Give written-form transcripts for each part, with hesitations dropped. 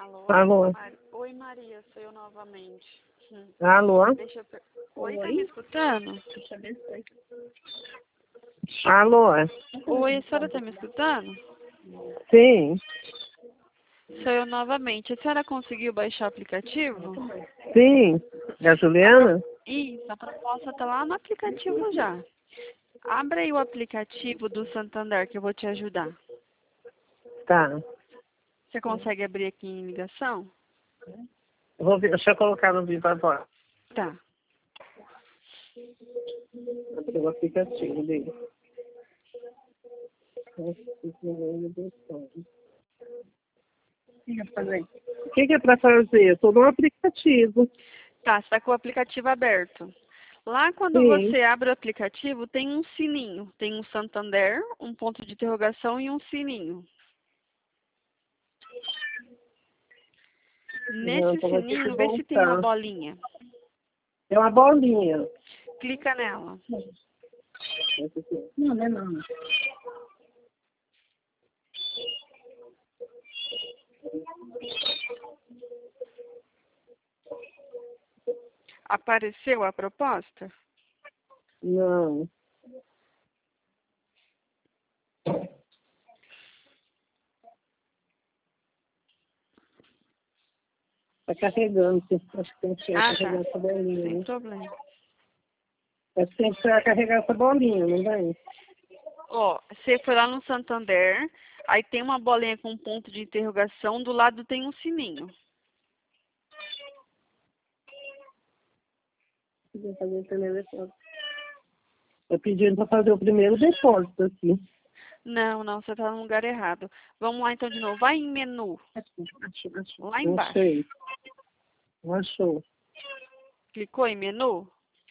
Alô? Alô? Oi, Maria, sou eu novamente. Alô? Deixa eu... Oi, tá me escutando? Alô? Oi, a senhora tá me escutando? Sim, Sou eu novamente. A senhora conseguiu baixar o aplicativo? sim. É a Juliana? Isso, a proposta tá lá no aplicativo já. Abra aí o aplicativo do Santander que eu vou te ajudar. Tá. Você consegue abrir aqui em ligação? Vou ver, deixa eu colocar no vivo agora. Tá. Abrir o aplicativo dele. O que é pra fazer? Eu tô no aplicativo. Tá, você tá com o aplicativo aberto. Lá quando Sim. você abre o aplicativo, tem um sininho. Tem um Santander, um ponto de interrogação e um sininho. Não, Nesse então vai ter que sininho, vê se tem uma voltar. bolinha. É uma bolinha. Clica nela. Não, não é não. Apareceu a proposta? Não. Tá carregando. Acho que tem que carregar Tá. essa bolinha, Sem né? problema. Acho que tem que carregar essa bolinha, não vai? Ó, você foi lá no Santander, aí tem uma bolinha com um ponto de interrogação, do lado tem um sininho. Eu pedindo para fazer o primeiro depósito aqui. Não, não, você tá no lugar errado. Vamos lá então de novo. Vai em menu, lá Não embaixo. sei. Não achou. Clicou em menu?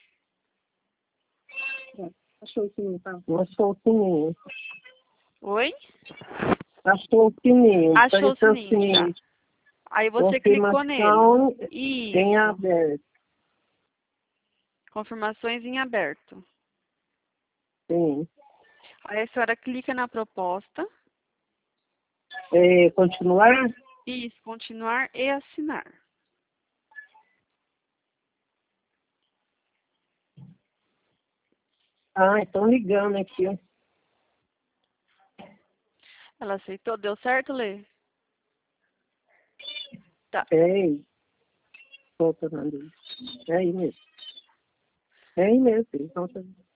Achou o sininho, tá? Não achou o sininho. Oi? Achou o sininho. Achou o Apareceu o sininho já. sininho. Aí você clicou nele. Confirmação em Isso. aberto. Confirmações em aberto. Sim. Aí a senhora clica na proposta. Continuar? Isso, continuar e assinar. Ah, estão ligando aqui. Ó. Ela aceitou? Deu certo, Lê? Tá. Ei. Tô falando. É aí mesmo. É aí mesmo. Então,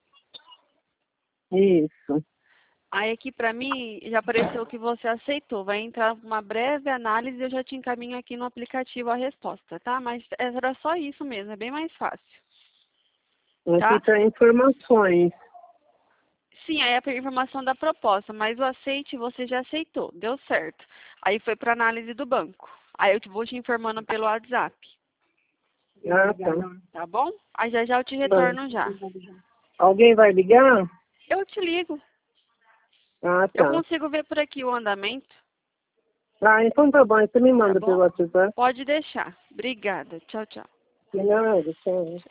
isso. Aí aqui pra mim já apareceu que você aceitou. Vai entrar uma breve análise e eu já te encaminho aqui no aplicativo a resposta, tá? Mas era só isso mesmo, é bem mais fácil. Aqui Tá? está informações. Sim, aí é a informação da proposta, mas o aceite você já aceitou, deu certo. Aí foi para análise do banco. Aí eu vou te informando pelo WhatsApp, Ah, tá. tá bom? Aí já eu te Bom. retorno já. Alguém vai ligar? Eu te ligo. Ah, Eu tá. consigo ver por aqui o andamento, Ah, então tá bom. Você me tá manda pelo bom? WhatsApp. Pode deixar. Obrigada. Tchau, tchau. De nada, tchau.